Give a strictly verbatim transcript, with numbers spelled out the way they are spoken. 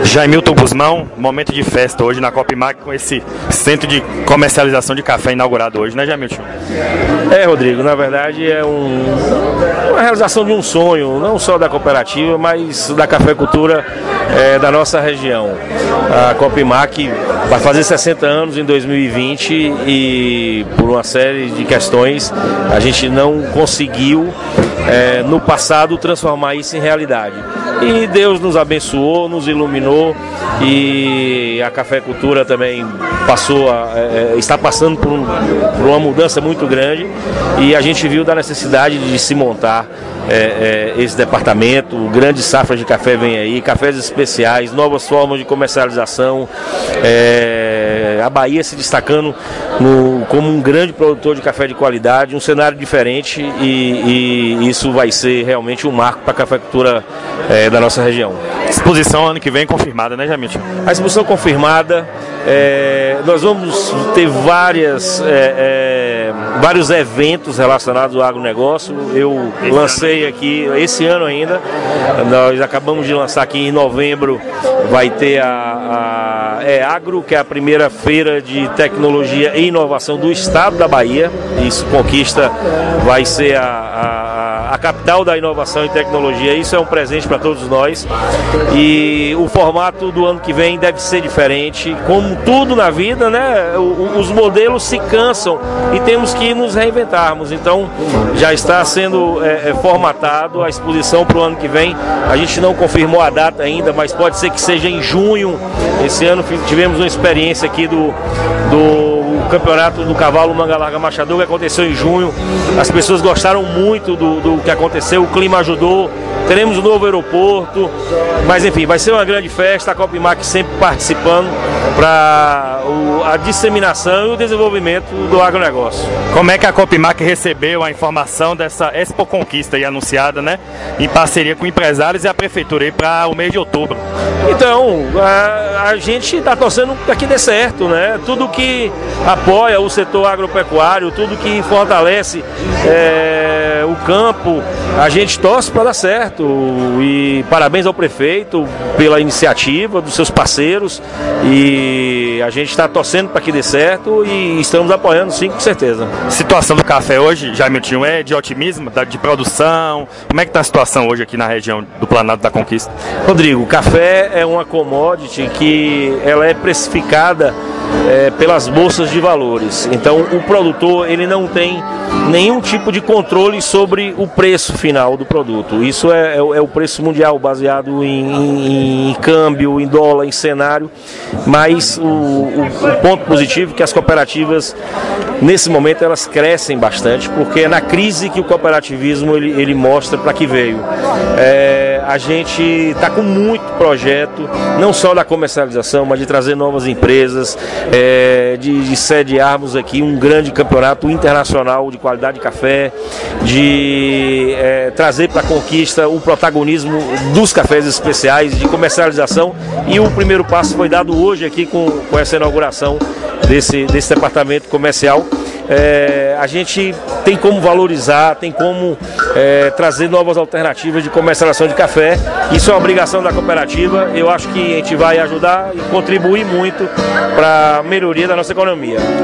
Jaimilton Guzmão, momento de festa hoje na Coppimac com esse centro de comercialização de café inaugurado hoje, né, Jaimilton? É, Rodrigo, na verdade é um, uma realização de um sonho, não só da cooperativa, mas da cafeicultura é, da nossa região. A Coppimac vai fazer sessenta anos em dois mil e vinte e por uma série de questões a gente não conseguiu é, no passado transformar isso em realidade. E Deus nos abençoou, nos iluminou e a cafeicultura também passou a, é, está passando por, um, por uma mudança muito grande e a gente viu da necessidade de se montar é, é, esse departamento. Grande safra de café vem aí, cafés especiais, novas formas de comercialização, é, a Bahia se destacando no, como um grande produtor de café de qualidade, um cenário diferente e, e isso vai ser realmente um marco para a cafeicultura é, da nossa região. Exposição ano que vem confirmada, né, Jaimilton? A exposição confirmada, é, nós vamos ter várias, é, é, vários eventos relacionados ao agronegócio. Eu esse lancei ano. aqui, esse ano ainda, nós acabamos de lançar aqui em novembro, vai ter a, a é, Agro, que é a primeira feira de tecnologia e inovação do estado da Bahia. Isso conquista, vai ser a, a, a capital da inovação e tecnologia. Isso é um presente para todos nós. E o formato do ano que vem deve ser diferente, como tudo na vida, né? Os modelos se cansam e temos que nos reinventarmos. Então já está sendo é, é, formatado a exposição para o ano que vem. A gente não confirmou a data ainda, mas pode ser que seja em junho. Esse ano tivemos uma experiência aqui do, do campeonato do cavalo Manga Larga Machador, que aconteceu em junho. As pessoas gostaram muito do, do que aconteceu, o clima ajudou. Teremos um novo aeroporto, mas enfim, vai ser uma grande festa, a Coppimac sempre participando para a disseminação e o desenvolvimento do agronegócio. Como é que a Coppimac recebeu a informação dessa Expo Conquista aí anunciada, né, em parceria com empresários e a prefeitura aí para o mês de outubro? Então, a, a gente está torcendo para que dê certo, né? Tudo que apoia o setor agropecuário, tudo que fortalece é, o campo, a gente torce para dar certo. E parabéns ao prefeito pela iniciativa dos seus parceiros e a gente está torcendo para que dê certo e estamos apoiando sim, com certeza. Situação do café hoje, Jaimilton, é de otimismo, de produção? Como é que está a situação hoje aqui na região do Planalto da Conquista? Rodrigo, o café é uma commodity que ela é precificada é, pelas bolsas de valores. Então o produtor ele não tem nenhum tipo de controle sobre o preço final do produto. Isso é, é, é o preço mundial baseado em, em, em câmbio, em dólar, em cenário. Mas o, o, o ponto positivo é que as cooperativas nesse momento elas crescem bastante, porque é na crise que o cooperativismo ele, ele mostra para que veio. É, a gente está com muito projeto, não só da comercialização, mas de trazer novas empresas, é, de, de sediarmos aqui um grande campeonato internacional de qualidade de café, de é, trazer para a Conquista o protagonismo dos cafés especiais, de comercialização, e o primeiro passo foi dado hoje aqui com, com essa inauguração desse, desse departamento comercial. É, a gente tem como valorizar, tem como é, trazer novas alternativas de comercialização de café. Isso é uma obrigação da cooperativa. Eu acho que a gente vai ajudar e contribuir muito para a melhoria da nossa economia.